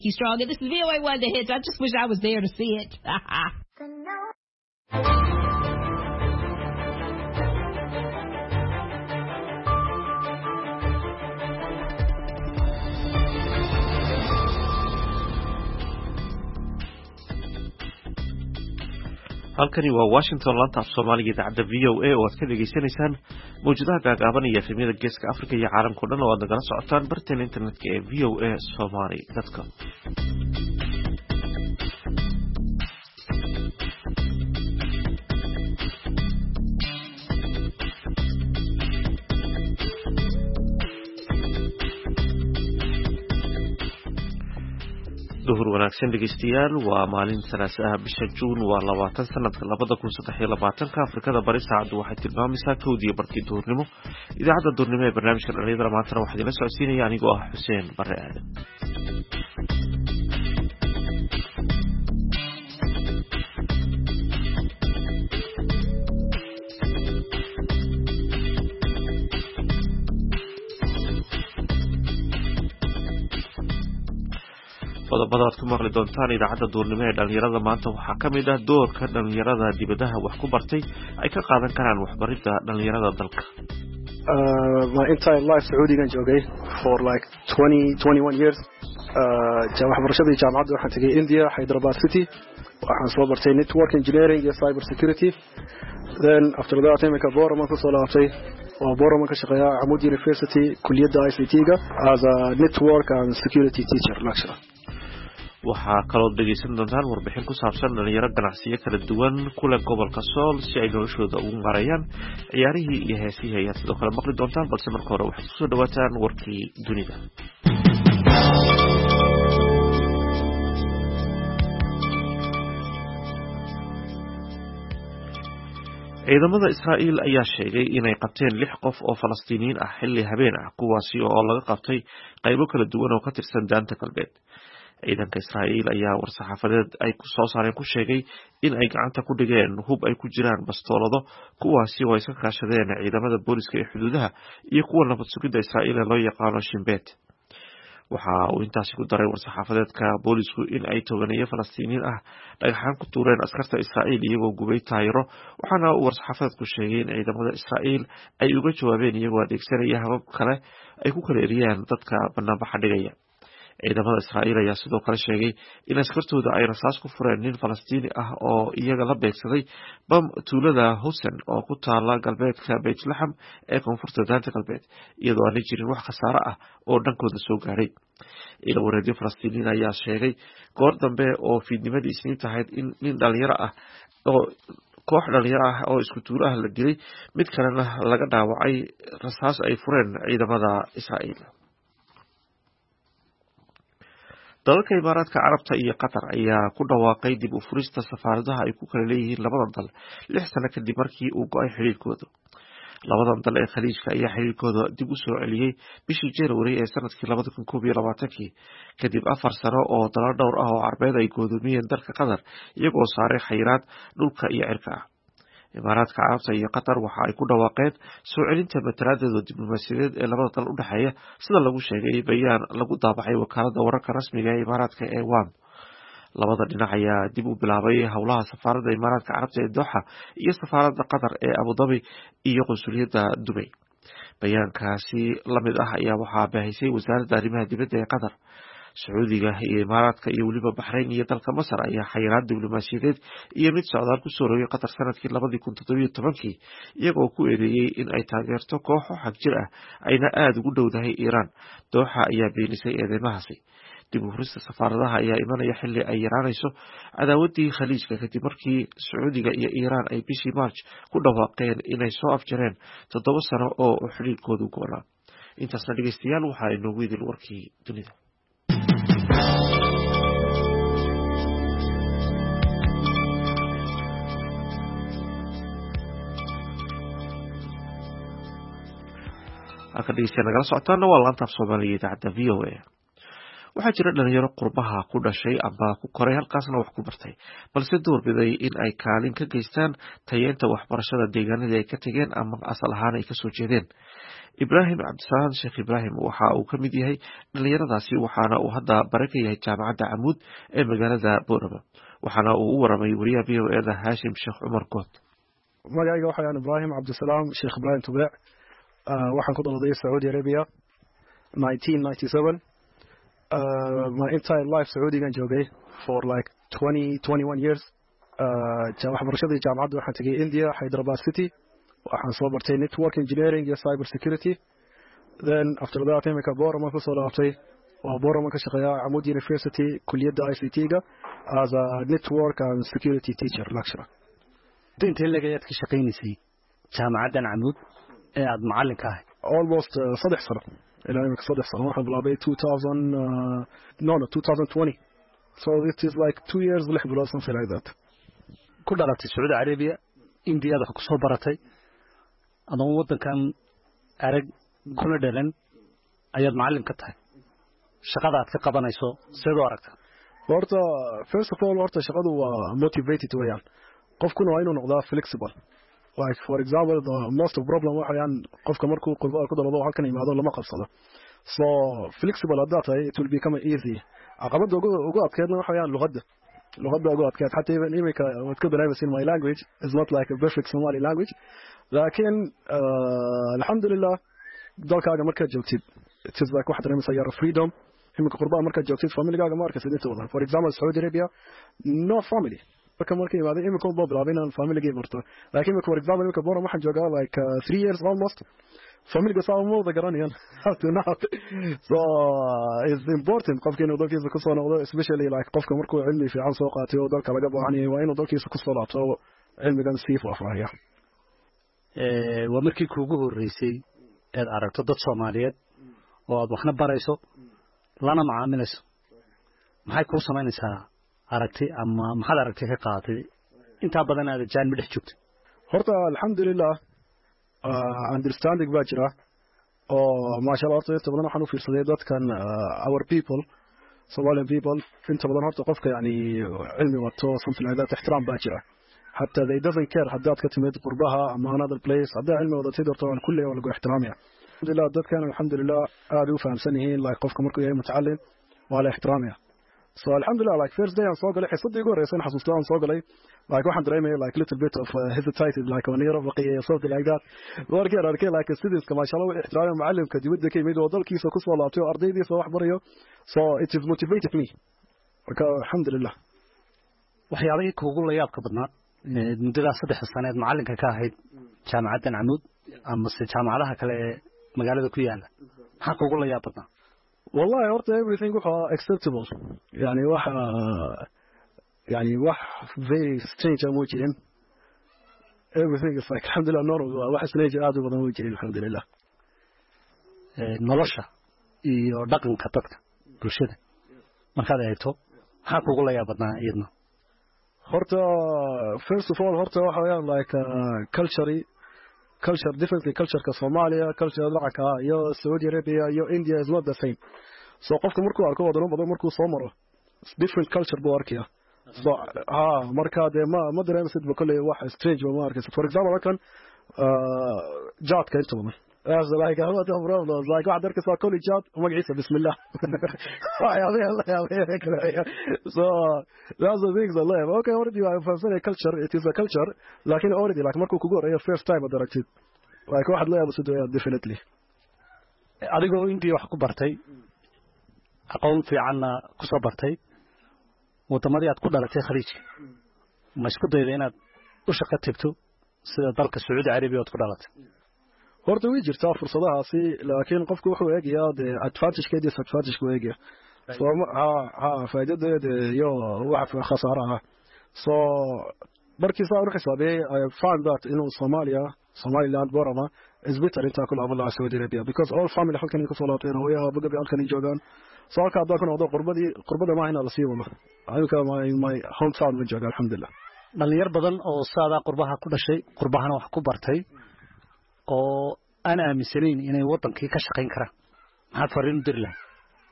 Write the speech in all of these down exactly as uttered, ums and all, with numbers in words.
He's strong. And this is V O A One The Hits. I just wish I was there to see it. halkani waa Washington laanta af Soomaaliga idaacada V O A oo aad ka dhageysanaysaan mawjadaha gaagaaban iyo efemyada geeska Afrika iyo caalamka dhan oo aad nagala socotaan barteen internetka ee v o a somali dot com. duhur wanaagsan dhegeystayaal waa maalin salaasa bisha Juun waa labaatan sanadka labada kun saddex iyo labaatan ka Afrikada bari saacadu waxay tilmaamaysaa kowdii barkii duhurnimo idaacada duhurnimo ee barnaamijka dhalinyarada maanta waxaa idin la socodsiinaya anigoo ah Xuseen Bare Aadan. qodobada aad ku maqli doontaan idaacada duurnimo ee dhalinyarada maanta waxaa ka mid ah doorka dhalinyarada dibadaha wax ku bartay ay ka qaadan karaan waxbaridda dhalinyarada dalka. Uh, my entire life Saudigan joogay for like twenty, twenty-one years. Uh, waxbarashadii jaamacadda waxaan tagay India, Hyderabad City. Waxaan soo bartay network engineering iyo cyber security. Then after that imika Boorama ku soo laabtay. waa Boorama ka shaqeeya Amud University kulliyadda I C T-ga as a network and security teacher lecturer. waxaa kaloo dhegeysan doontaan warbixin ku saabsan dhalinyaro ganacsiyo kala duwan kule gobolka Sool si ay noloshooda ugu marayaan ciyaarihii iyo heesihii ayaad sidoo kale maqli doontaan balse marka hore waxaad kusoo dhawaataan warkii dunida. ciidamada Israa'iil ayaa sheegay inay qabteen lix qof oo Falastiiniyiin ah xilli habeen ah kuwaasi oo laga qabtay qaybo kala duwan oo ka tirsan daanta galbeed. ciidanka Israa'iil ayaa war-saxaafadeed ay ku soo saareen ku sheegay in ay gacanta ku dhigeen hub ay ku jiraan bastoolado kuwaasi oo ay ka kaashadeen ciidamada booliska ee xuduudaha iyo kuwa nabad sugidda Israa'iil ee loo yaqaano Shinbet. waxa uu intaasi ku daray war-saxaafadeedka boolisku in ay tobaneeyo Falastiiniyiin ah dhagaxaan ku tuureen askarta Israa'iil iyagoo gubay taayiro waxaana uu war-saxaafadeedku sheegay in ciidamada Israa'iil ay uga jawaabeen iyagoo adeegsanaya habab kale ay ku kala eriyaan dadka banaanbaxa dhigaya. ciidamada Israa'iil ayaa sidoo kale sheegay in askartooda ay rasaas ku fureen nin Falastiini ah oo iyaga la beegsaday bam tuulada Hussein oo ku taala galbeedka Bethlehem ee koonfurta daanta galbeed iyadoo aan jirin wax khasaare ah oo dhankooda soo gaaray. ila wareedyo Falastiiniin ayaa sheegay goor dambe oo fiidnimadii Isniinta ahayd in nin dhalinyaro ah oo koox dhalinyaro ah oo isku tuulo ah la dilay mid kalena laga dhaawacay rasaas ay fureen ciidamada Israa'iil. dalalka Imaaraadka Carabta iyo Qatar ayaa ku dhawaaqay dib u furista safaaradaha ay ku kala leeyihiin labada dal lix sano kadib markii uu go'ay xiriirkooda. labadan dal ee khaliijka ayaa xiriirkooda dib u soo celiyay bishii January ee sanadkii laba kun koob iyo labaatan kadib afar sano oo dalal dhowr ah oo Carbeed ay go'doomiyeen dalka Qatar iyagoo saaray xayiraad dhulka iyo cirka ah. Imaaraadka Carabta iyo Qatar waxa ay ku dhawaaqeen soo celinta mataladeeda diblomaasiyadeed ee labada dal u dhaxeeya sida lagu sheegay bayaan lagu daabacay wakaaladda wararka rasmiga ee Imaaraadka ee W A M. labada dhinac ayaa dib u bilaabay howlaha safaaradda Imaaraadka Carabta ee Doha iyo safaaradda Qatar ee Abu Dhabi iyo qunsuliyadda Dubai. bayaankaasi lamid ah ayaa waxaa baahisay wasaaradda arrimaha dibadda ee Qatar. Sacuudiga iyo Imaaraadka iyo waliba Bahrain iyo dalka Masar ayaa xayiraad diblomaasiyadeed iyo mid socdaal ku soo rogay Qatar sanadkii laba kun toddoba iyo toban iyagoo ku eedeeyay in ay taageerto kooxo xag jir ah ayna aad ugu dhowdahay Iiraan. Doha ayaa beenisay eedeymahaasi. dib u furista safaaradaha ayaa imanaya xilli ay yaraanayso cadaawadii khaliijka kadib markii Sacuudiga iyo Iiraan ay bishii March ku dhawaaqeen inay soo afjareen toddoba sano oo xiriirkoodu go'naa. intaasna dhegeystayaal waxaa inoogu idil warkii dunida. halka dhegeystayaal nagala socotaana waa laanta af Soomaaliga idaacadda V O A. waxaa jira dhalinyaro qurbaha ku dhashay amba ku koray halkaasna wax ku bartay balse doorbiday in ay kaalin ka geystaan tayeenta waxbarashada deegaanadii ay ka tegeen ama asal ahaan ay kasoo jeedeen. ibraahim cabdisalaam sheekh ibraahim waxa uu ka mid yahay dhalinyaradaasi waxaana uu hadda bare ka yahay jaamacadda camuud ee magaalada boorama waxaana uu u waramay wariyaha v o eda haashim sheekh cumar good. magacayga waxaan ibraahim cabdisalaam sheekh ibraahim tubeec waxaan ku dhaladay Saudi Arabia nineteen ninety-seven uh, my entire life Saudigan joogay for like twenty twenty-one years waxbarashadii jaamacadda waxaan tagay India Hyderabad City waxaan soo bartay network engineering iyo cyber security. Then after that imika Boorama ku soo laabtay waa Boorama ka shaqeeyaa Amud University kulliyadda I C T-ga as a network and security teacher lecturer. Inta lagayaad ka shaqeynaysay jaamacaddan Amud ee aad macallin ka ahay almost saddex sano ilaa imika saddex sano waxaan bilaabay two thousand uh, no no twenty twenty, so it is like two years lix bilood something like that. ku dhalatay Saudi Arabia India wax ku soo baratay adoo wadankan arag kuna dhalan ayaad macallin ka tahay shaqada aad ka qabanayso sidoo aragta horta first of all horta shaqadu waa motivated wayaan qofkuna waa inuu noqdaa flexible. Like for example the most of problem waxaan qofka markuu qurbo ku dalado halkan imaado lama qabsado, so flexible hadda tahay it will become easy. caqabada ugu ugu adkeedna waxaan luqadda luqadda ugu adkeed xataa even imika wad ka dareemaysin my language is not like a perfect Somali language, laakiin alxamdulillah dalkaaga markaad joogtid it is like waxaad dareemaysaa your freedom. imika qurbaha markaad joogtid familygaaga ma arkaysid inta badan. For example Saudi Arabia no family marka markay imaadeen imika u bilaabay inaan familygii barto, laakiin imika for example imika Boorama waxaan joogaa like uh, three years almost familga saa uma wada garanayaan how to now, so uh, it's important qofka inuu dalkiisa ku soo noqdo especially like qofka markuu cilmi fiican soo qaatay oo dalka laga baahan yahay waa inuu dalkiisa ku soo laabto cilmigan sii faafaya. ee waa markii kuugu horeysay aad aragto dad Soomaaliyeed oo aad waxna barayso lana macaamilayso maxay ku samaynaysaa aragti ama maxaad aragti ka qaadatay inta badan aad jaan midx joogtay? horta alxamdulillah uh, understanding baa jira oo maasha Allah horta inta badan waxaan u fiirsaday dadkan uh, our people Somali people inta badan horta qofka yani cilmi wato something like that ixtiraam baa jira hatta they doesn't care haddaad ka timid qurbaha ama another place hadda cilmi wadatid horta waan kulli walagu ixtiraamaya. alxamdulillah dadkan alxamdulillah aad u fahamsan yihiin like qofka markuu yahay mutacallin waa la ixtiraamaya. So alhamdulillah like first day aan soo galay xisadii ugu horreysay xasuusto aan soo galay like waxaan dareemay like little bit of uh, hesitated like on year baqiya something like that. warkii arkay like studies kama sha Allah ixtiraamay macallimka dibadda ka yimid oo dalkiisa ku soo laabtay oo ardaydiisa wax barayo, so it is motivated me. marka alhamdulillah waxyaabihii kuugu la yaabka badnaa muddada saddex sanaad macallinka ka ahayd jaamacaddan Amud ama se jaamacadaha kale ee magaalada ku yaala maxaa kuugu la yaab badnaa? والله horta everything was acceptable يعني wax يعني wax very strange ama jirin everything is like alhamdulillah normal wax strange aad u badan oo jirin alhamdulillah. ee nolosha iyo dhaqanka dadka bulshada markaad eegto maxaa kuugu la yaab badnaa iyadna? horta first of all horta waxa weeyaan like uh, culture culture differently culture ka Soomaaliya culture dhaqanka iyo Saudi Arabia iyo India is not the same, so qofka markuu arko wadano badan markuu soo maro different culture buu arkaya. so ha marka de ma ma dareemsid ba kulli wax strange ma arkaysid. For example kan jaadka inta badan as like how the problem like waxa darka soo kulli jaad magaciisa bismillah waxyaabay Allah ya so that's the things Allah okay already I have a culture it is a culture laakiin already like markuu kugu horeeyo first time ad aragtid like waxa la yaabo sidoo definitely adigoo India wax ku bartay aqoon fiican ku soo bartay wadamadii aad ku dhalatay khariijka ma isku dayday inaad u shaqo tagto sida dalka Saudi Arabia aad ku dhalatay? horta way jirtaa fursadahaasi laakiin qofku wuxuu eegayaa de advantage-keeda iyo disadvantage-ku eegaya. so ha ha faa'iidada iyo waxa khasaaraha. so markii saa u xisaabay I found that in Somalia Somaliland Boorama is better inta kula hadla Saudi Arabia because all family halkan ku soo laabteen oo yaa bagabi halkan joogaan. so halka hadda kuna wada qurbadii qurbada ma hayna la sii wada ayuka my my hometown ma jooga alxamdulillah. dhalinyar badan oo saada qurbaha ku dhashay qurbahana wax ku bartay oo ana aaminsanayn inay wadankii ka shaqeyn karaan maxaad fariin u diri lahayd?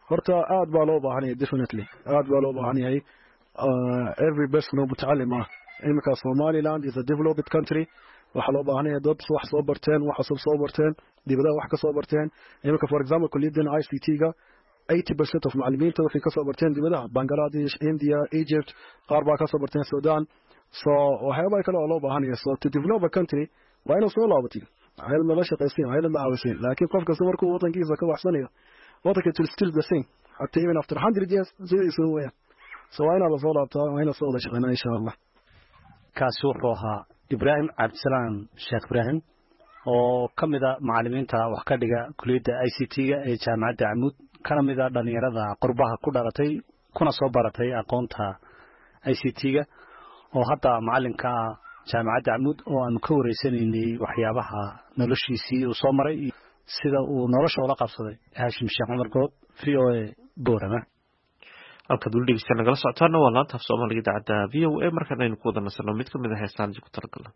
horta aad baa loo baahan yahay definitely aad baa loo baahan yahay every person oo mutacallim ah imika Somaliland is a developed country waxa loo baahan yahay dad wax soo barteen wax cusub soo barteen dibadda wax ka soo barteen imika for example kulliyaddan I C T ga eighty percent of macallimiinta waxay ka soo barteen dibadda Bangladesh India Egypt qaar baa ka soo barteen Sudan so waxyaabo kale oo loo baahan yahay so to develop a country waa inuu soo laabatin hayl ma la shaqaysin hayl ma hawsin laakiin qofka soo markuu wadankiisa ka waxsanayo wadanka is still the same hatta even after one hundred years so way so waa inuu soo laabtaa waa inuu soo shaqeynaa insha Allah kaasi wuxuu ahaa Ibrahim Abdisalaam Sheekh Ibrahim oo kamid ah macallimiinta wax ka dhiga kulliyadda I C T ga ee jaamacadda Amuud kana mid ah dhalinyarada qurbaha ku dhalatay kuna soo baratay aqoonta I C T ga oo hadda macallinka jaamacadda Amuud oo aan ka wareysanaynay waxyaabaha noloshiisii uu soo maray sida uu nolosha ula qabsaday Haashim Sheekh Umar Good V O A Boorama halka dul dhigista nagala socotaana waa laanta af Soomaaliga idaacadda V O A markaan aynu ku wada nasano mid kamid ah heestaan ku talagalay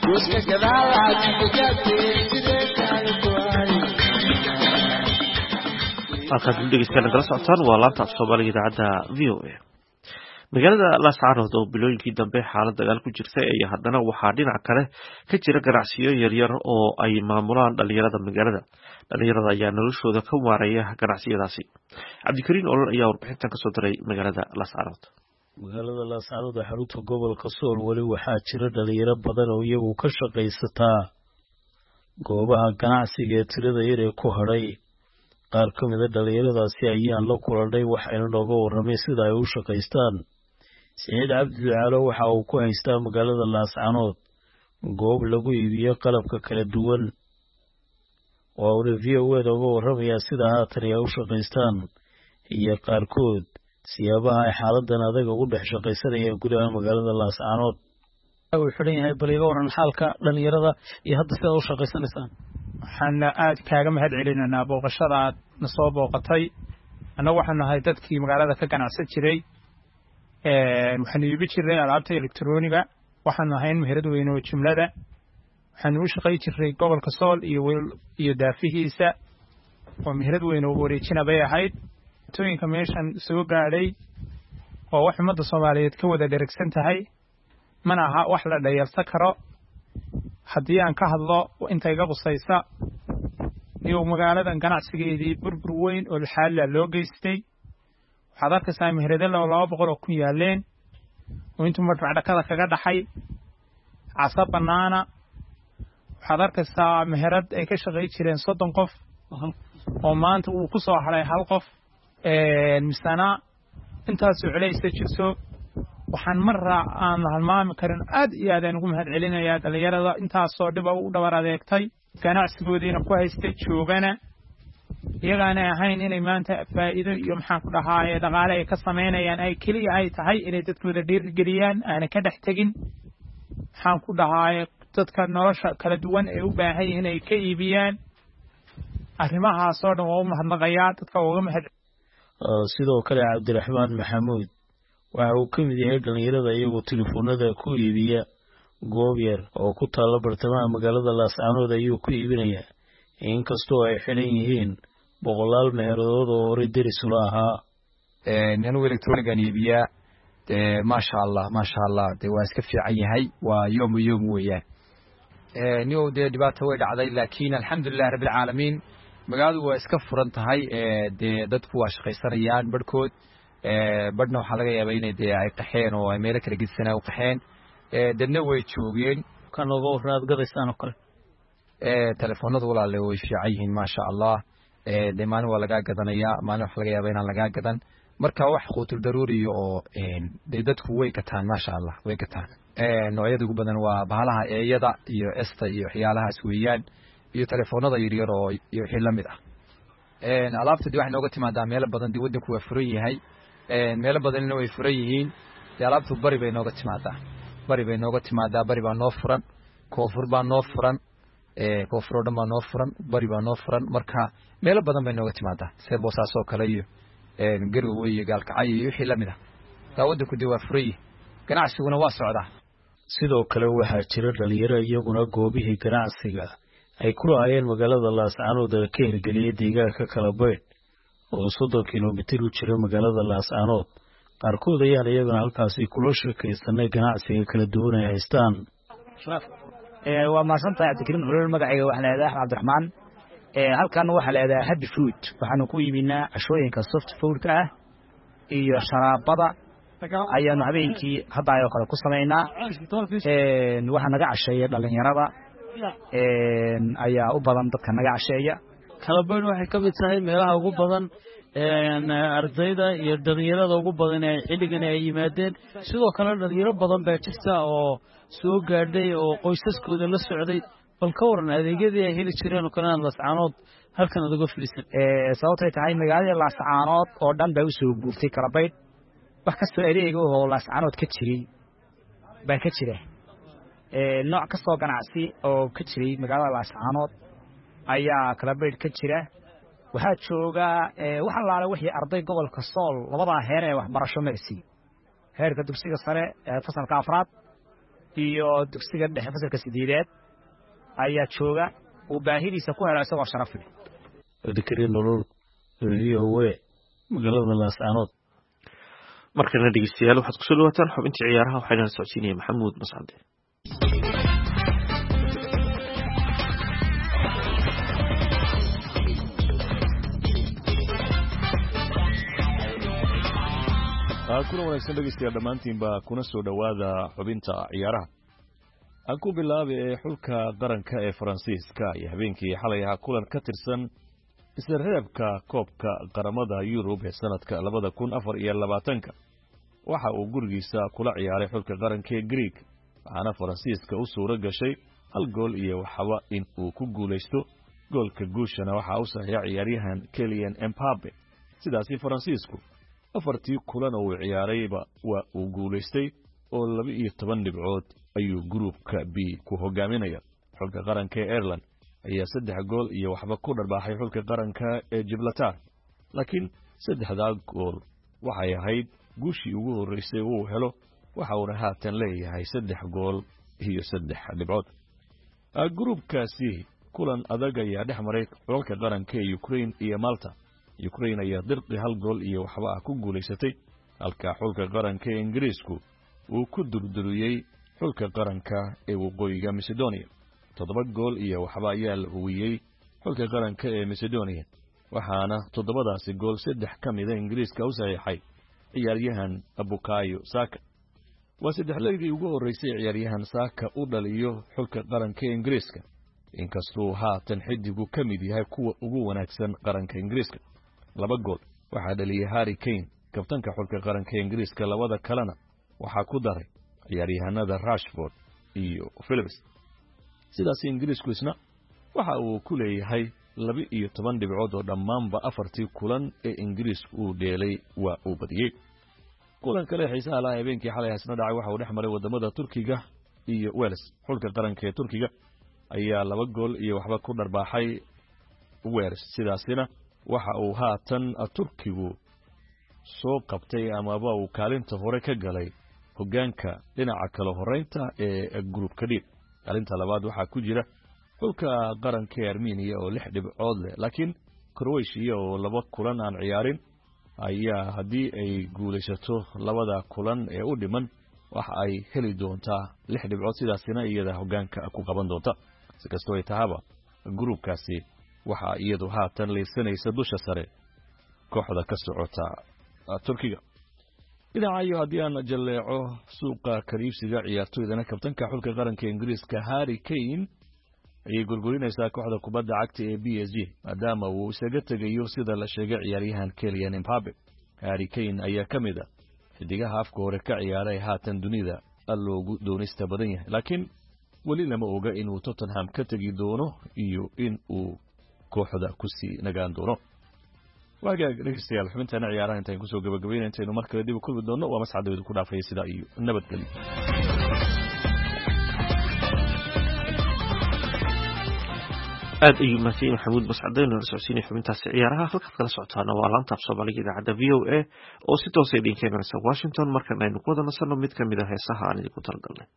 halkaad u dhegeystayaal nagala socotaan waa laanta af soomaaliga idaacadda v o a magaalada laascaanood oo bilooyinkii dambe xaalad dagaal ku jirtay ayaa haddana waxaa dhinac kale ka jira ganacsiyo yaryar oo ay maamulaan dhalinyarada magaalada dhalinyarada ayaa noloshooda ka maareeya ganacsiyadaasi cabdikariin olol ayaa warbixintan kasoo diray magaalada laascaanood magaalada laascaanood ee xarunta gobolka sool weli waxaa jira dhalinyaro badan oo iyagu ka shaqaysataa goobaha ganacsiga ee tirada yar ee ku hadhay qaar ka mid a dhalinyaradaasi ayaan la kulannay waxayna nooga warramay sida ay u shaqaystaan siciid cabdi ducaalo waxa uu ku haystaa magaalada laascaanood goob lagu iibiyo qalabka kala duwan waa uuna v o eda uga warramayaa sida haatan ay u shaqaystaan iyo qaarkood siyaabaha ay xaaladan adaga ugu dhex shaqaysanayaan gudaha magaalada laascaanood uu xidhan yahay bal iga waran xaalka dhalinyarada iyo hadda sidaad u shaqaysanaysaan waxaan aad kaaga mahad celinaynaa booqashada aad na soo booqatay annagu waxaan nahay dadkii magaalada ka ganacsan jiray waxaan iibi jirnay alaabta elektroniga waxaan nahay meherad weyn oo jumlada waxaan u shaqay jirnay gobolka sool iyo iyo daafihiisa oo meherad weyn oo wareejina bay ahayd tooyinka meeshan soo gaadhay oo wax ummadda Soomaaliyeed ka wada dheragsan tahay mana aha wax la dhayalsan karo haddii aan ka hadlo inta iga qusaysa iyo magaaladan ganacsigeedii burbur weyn oo xaal loo geystay waxaad arkaysaa meherada laba boqol oo ku yaaleen oo inta marfac dhakada kaga dhaxay casab banaana waxaad arkaysaa meherad ay ka shaqay jireen soddon qof oo maanta uu ku soo haray hal qof ee misana intaas oo culaysa jirto waxaan marra aan halmaami karin aad iyo aad aan ugu mahad celinayaa dhalinyarada intaas oo dhib u dhabar adeegtay ganacsigoodiina ku haystay joogana iyagaana ahayn inay maanta faa'iido iyo maxaan ku dhahaayay dhaqaale ay ka sameynayaan ay kaliya ay tahay inay dadkooda dhiirigeliyaan aan ka dhex tagin maxaan ku dhahaayay dadka nolosha kala duwan ee u baahan yihiin inay ka iibiyaan arrimahaas oo dhan waa u mahadnaqayaa dadka uga mahad sidoo kale cabdiraxmaan maxamuud waxa uu ka mid yahay dhalinyarada iyagoo telefoonada ku iibiya goob yar oo ku taalla bartamaha magaalada laascaanood ayuu ku iibinayaa inkastoo ay xidhan yihiin boqolaal meheeradood oo horey deris ula ahaa anigu elektronigan iibiyaa maasha allah maasha allah dee waa iska fiican yahay waa yoomu yoom weeyaan niyow dee dhibaato way dhacday laakiin alxamdulilah rabbilcaalamiin magaaladu waa iska furan tahay dee dadku waa shaqaysanayaan barhkood badhna waxaa laga yaabaa inay dee ay qaxeen oo ay meelo kala gedsanaa u qaxeen dadna way joogeen kan uga warraad gadaysaan oo kale telefoonada walaale way fiican yihiin maasha allah dee maalin waa lagaa gadanayaa maalin waxa laga yaabaa inaan lagaa gadan marka wax quutul daruuriyo oo dee dadku way gataan maasha allah way gataan noocyada ugu badan waa bahalaha eeyada iyo esta iyo waxyaalahaas weeyaan iyo telefoonada yaryar oo iyo wixii la mid ah alaabta dee waxay nooga timaadaa meelo badan dee waddanku waa furan yahay meelo badanina way furan yihiin dee alaabtu bari bay nooga timaadaa bari bay nooga timaadaa bari baa noo furan koonfur baa noo furan koonfur oo dhan baa noo furan bari baa noo furan marka meelo badan bay nooga timaadaa see boosaas oo kale iyo garowe iyo gaalkacay iyo wixii la mid ah taa waddanku dee waa furan yihi ganacsiguna waa socdaa sidoo kale waxaa jira dhalinyaro iyaguna goobihii ganacsiga ay ku lahaayeen magaalada laascaanood ee ka hirgeliyay deegaanka kala baydh oo soddon kilomitir u jira magaalada laascaanood qaarkood ayaan iyaguna halkaasi kula sheekaysanay ganacsiga kala duwan ay haystaan waa mahadsantahay cabdikariin olol magacayga waxaan leedahay axmed cabdiraxmaan halkan waxaa leedahay happy food waxaanu ku iibinaa cashooyinka soft foodka ah iyo sharaabada ayaanu habeenkii hadda ayoo kale ku samaynaa waxaa naga casheeya dhalinyarada ayaa u badan dadka naga casheeya kalabaydh waxay ka mid tahay meelaha ugu badan ardayda iyo dhalinyarada ugu badan ee xilligan ay yimaadeen sidoo kale dhalinyaro badan baa jirta oo soo gaadhay oo qoysaskooda la socday bal ka waran adeegyadii ay heli jireen oo kale laascaanood halkan aad uga filisan sababtay tahay magaalada laascaanood oo dhan baa usoo guurtay kalabaydh wax kastoo adeega oo laascaanood ka jiray baa ka jira nooc kastoo ganacsi oo ka jiray magaalada laascaanood ayaa kalabaydh ka jira waxaa jooga wax allaale wixii arday gobolka sool labadaa heer ee waxbarasho marsi heerka dugsiga sare ee fasalka afraad iyo dugsiga dhexe fasalka sideedaad ayaa jooga oo baahidiisa ku hela isagoo sharaf leh dikri nolol iyo way magaalada Laascaanood markana dhegeystayaal waxaad ku soo dhawaataan xubintii ciyaaraha waxayna socodsiinayaan Maxamuud Mascade kuna wanaagsan dhegeystayaal dhammaantiinba kuna soo dhowaada xubinta ciyaaraha aan ku bilaabay ee xulka qaranka ee Faransiiska iyo habeenkii xalay ahaa kulan ka tirsan isreebka koobka qaramada Yurub ee sanadka labada kun afar iyo labaatanka waxa uu gurigiisa kula ciyaaray xulka qaranka ee Greek waxaana Faransiiska u suura gashay hal gool iyo waxba in uu ku guuleysto goolka guushana waxa uu saxiixay ciyaaryahan Kylian Mbappe sidaasi Faransiisku afartii kulan oo ciyaarayba waa uu guuleystay oo laba iyo toban dhibcood ayuu groupka B ku hogaaminaya xulka qaranka ee Ireland ayaa saddex gool iyo waxba ku dharbaaxay xulka qaranka ee Gibraltar laakiin saddexda gool waxay ahayd guushii ugu horeysay uu helo waxa uu haatan leeyahay saddex gool iyo saddex dhibcood groupkaasi kulan adag ayaa dhex maray xulka qaranka ee Ukraine iyo Malta Ukraine ayaa dirqi hal gool iyo waxba ku guuleysatay halka xulka qaranka ee Ingiriisku uu ku durduriyay xulka qaranka ee waqooyiga Macedonia toddoba gool iyo waxba ayaa la huwiyay xulka qaranka ee Macedonia waxaana toddobadaasi gool saddex kamid ah Ingiriiska u saxiixay ciyaaryahan Bukayo Saka waa saddex leegii ugu horeysay ciyaaryahan Saka u dhaliyo xulka qaranka ee Ingiriiska inkastoo haatan xidigu kamid yahay kuwa ugu wanaagsan qaranka Ingiriiska laba gool waxa dhaliyay Harry Kane kabtanka xulka qaranka Ingiriiska labada kalena waxa ku daray ciyaaryahanada Rashford iyo Phillips sidaas Ingiriisku isna waxa uu ku leeyahay laba iyo toban dhibcood oo dhamaanba afartii kulan ee Ingiriisku uu dheelay waa uu badiyay kulan kale xiisaha la habeenkii xalay hasna dhacay waxa uu dhex maray wadamada Turkiga iyo Wales xulka qaranka ee Turkiga ayaa laba gool iyo waxba ku dharbaaxay Wales sidaasina waxa uu haatan Turkigu soo qabtay ama uu kaalinta hore ka galay hogaanka dhinaca kala horeynta ee groupka D kaalinta labaad waxa ku jira xulka qaranka ee Armenia oo lix dhibcood leh laakiin Croatia oo laba kulan aan ciyaarin ayaa hadii ay guuleysato labada kulan ee u dhiman waxa ay heli doontaa lix dhibcood sidaasina iyada hogaanka ku qaban doonta si kastoo ay tahaba groupkaasi waxa iyadu haatan leesanaysa dusha sare kooxda ka socota Turkiga dhinaca hadii aan jaleeco suuqa kariibsiga ciyaartoydana kabtanka xulka qaranka Ingiriiska Harry Kane ay gurgurinaysa kooxda kubadda cagta ee B S G maadaama uu isaga tagayo sida la sheegay ciyaaryahan Kylian Mbappe Harry Kane ayaa kamid ah xidigaha afka hore ka ciyaaray haatan dunida loogu doonista badan yahay laakiin wali lama oga inuu Tottenham ka tagi doono iyo in uu kooxda ku sii nagaan doono waaga dhageystayaal xubintan ciyaaraha intaan ku soo gabagabeynay intaanu markale dib u kulmi doono waa mas'aadoodu ku dhaafay sida iyo nabadgelyo aad ayuu mahadsan Maxamuud Mascade oo socodsiinay xubintaasi ciyaaraha halka kala socotaana waa laanta af Soomaaliga idaacadda V O A oo si toos ah idin keenaysa Washington markan aynu ku wada nasano mid kamid ah heesaha aan idinku talagalnay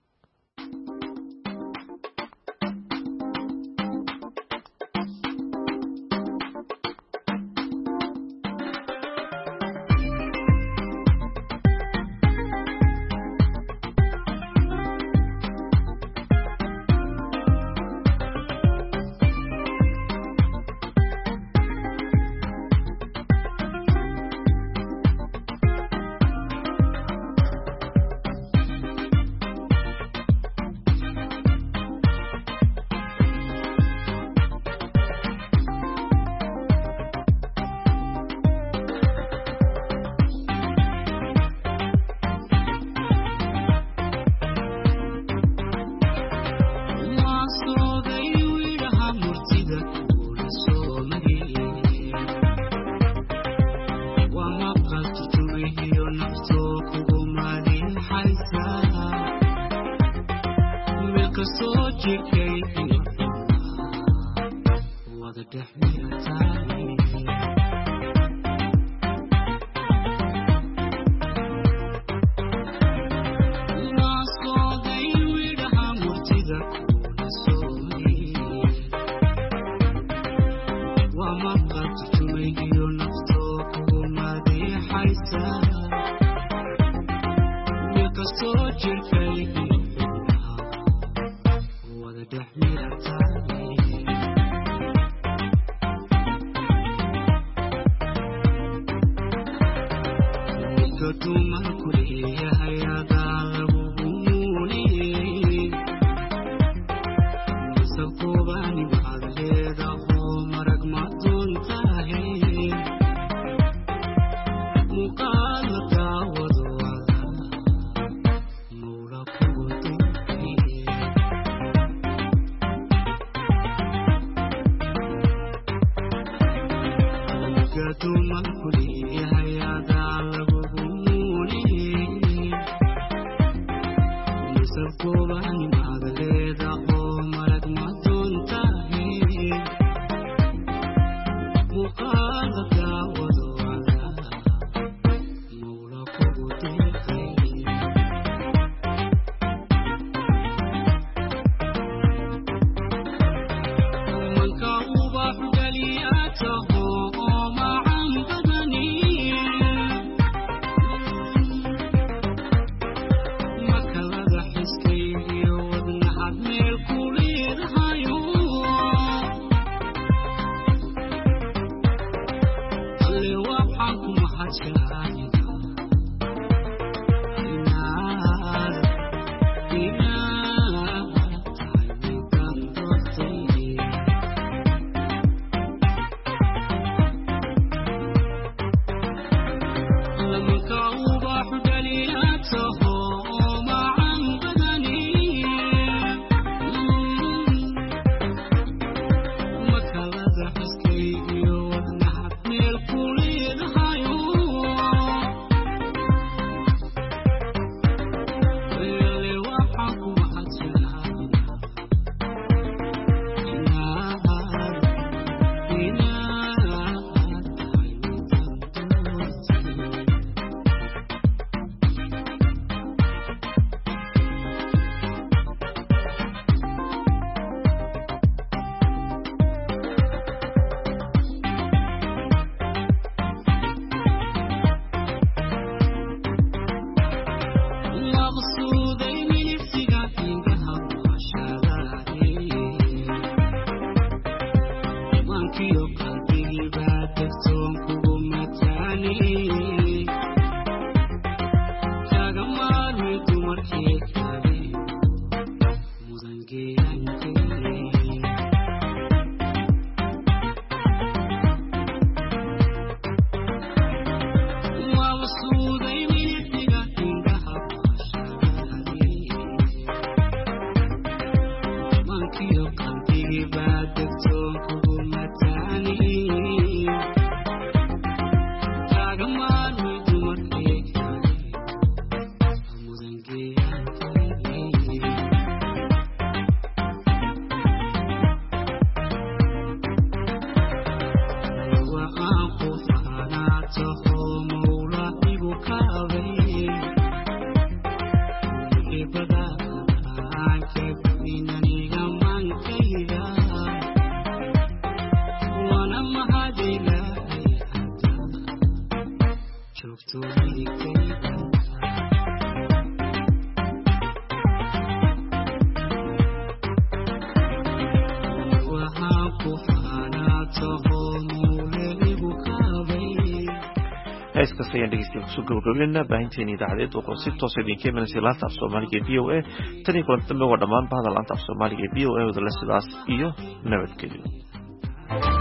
heeskaas ayaan dhegeystayaal kusoo gabagabeynaa baahinteena idaacadeed oo si toos idinka imanaysa laanta af soomaaliga ee v o a tan iyo kulanti dambe waa dhammaan bahda laanta af soomaaliga ee v o a wadale sidaas iyo nabadgelyo.